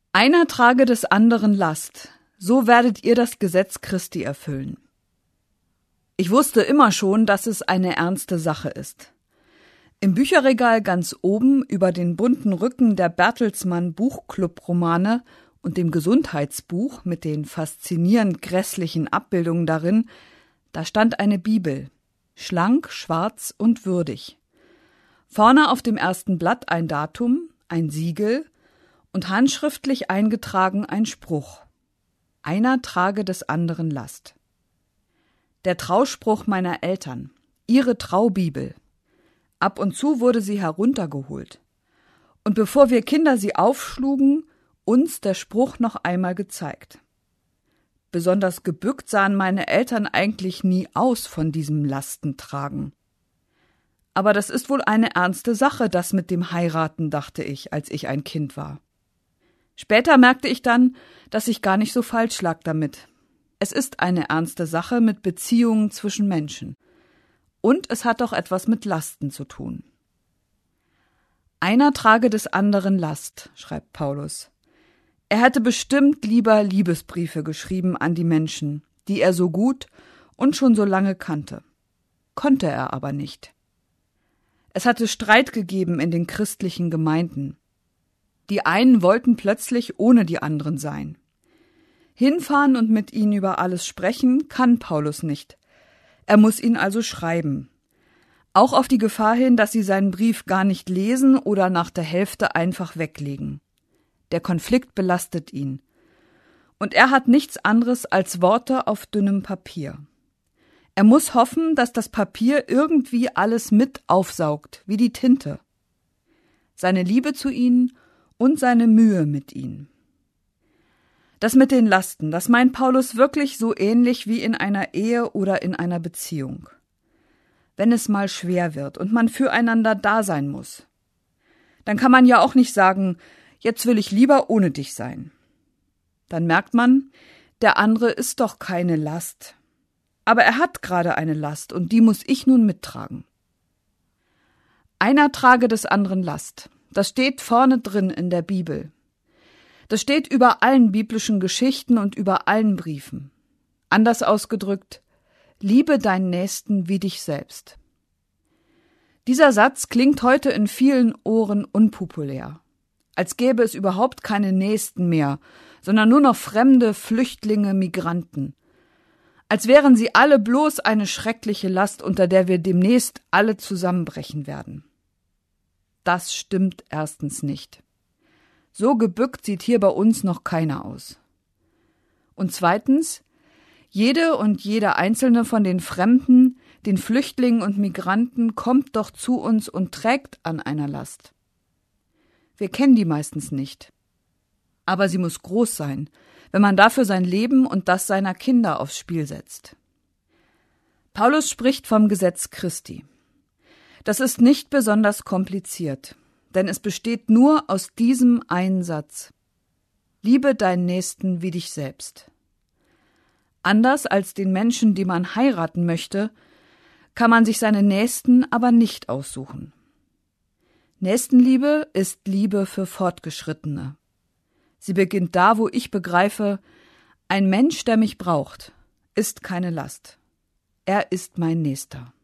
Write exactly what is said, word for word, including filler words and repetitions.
Einer trage des anderen Last, so werdet ihr das Gesetz Christi erfüllen. Ich wusste immer schon, dass es eine ernste Sache ist. Im Bücherregal ganz oben über den bunten Rücken der Bertelsmann Buchclub-Romane und dem Gesundheitsbuch mit den faszinierend grässlichen Abbildungen darin, da stand eine Bibel, schlank, schwarz und würdig. Vorne auf dem ersten Blatt ein Datum, ein Siegel und handschriftlich eingetragen ein Spruch. Einer trage des anderen Last. Der Trauspruch meiner Eltern, ihre Traubibel. Ab und zu wurde sie heruntergeholt. Und bevor wir Kinder sie aufschlugen, uns der Spruch noch einmal gezeigt. Besonders gebückt sahen meine Eltern eigentlich nie aus von diesem Lastentragen. Aber das ist wohl eine ernste Sache, das mit dem Heiraten, dachte ich, als ich ein Kind war. Später merkte ich dann, dass ich gar nicht so falsch lag damit. Es ist eine ernste Sache mit Beziehungen zwischen Menschen. Und es hat doch etwas mit Lasten zu tun. Einer trage des anderen Last, schreibt Paulus. Er hätte bestimmt lieber Liebesbriefe geschrieben an die Menschen, die er so gut und schon so lange kannte. Konnte er aber nicht. Es hatte Streit gegeben in den christlichen Gemeinden. Die einen wollten plötzlich ohne die anderen sein. Hinfahren und mit ihnen über alles sprechen kann Paulus nicht. Er muss ihn also schreiben. Auch auf die Gefahr hin, dass sie seinen Brief gar nicht lesen oder nach der Hälfte einfach weglegen. Der Konflikt belastet ihn. Und er hat nichts anderes als Worte auf dünnem Papier. Er muss hoffen, dass das Papier irgendwie alles mit aufsaugt, wie die Tinte. Seine Liebe zu ihnen und seine Mühe mit ihnen. Das mit den Lasten, das meint Paulus wirklich so ähnlich wie in einer Ehe oder in einer Beziehung. Wenn es mal schwer wird und man füreinander da sein muss, dann kann man ja auch nicht sagen, jetzt will ich lieber ohne dich sein. Dann merkt man, der andere ist doch keine Last. Aber er hat gerade eine Last und die muss ich nun mittragen. Einer trage des anderen Last. Das steht vorne drin in der Bibel. Das steht über allen biblischen Geschichten und über allen Briefen. Anders ausgedrückt, liebe deinen Nächsten wie dich selbst. Dieser Satz klingt heute in vielen Ohren unpopulär. Als gäbe es überhaupt keine Nächsten mehr, sondern nur noch Fremde, Flüchtlinge, Migranten. Als wären sie alle bloß eine schreckliche Last, unter der wir demnächst alle zusammenbrechen werden. Das stimmt erstens nicht. So gebückt sieht hier bei uns noch keiner aus. Und zweitens, jede und jeder einzelne von den Fremden, den Flüchtlingen und Migranten kommt doch zu uns und trägt an einer Last. Wir kennen die meistens nicht. Aber sie muss groß sein, wenn man dafür sein Leben und das seiner Kinder aufs Spiel setzt. Paulus spricht vom Gesetz Christi. Das ist nicht besonders kompliziert, denn es besteht nur aus diesem einen Satz. Liebe deinen Nächsten wie dich selbst. Anders als den Menschen, die man heiraten möchte, kann man sich seine Nächsten aber nicht aussuchen. Nächstenliebe ist Liebe für Fortgeschrittene. Sie beginnt da, wo ich begreife, ein Mensch, der mich braucht, ist keine Last. Er ist mein Nächster.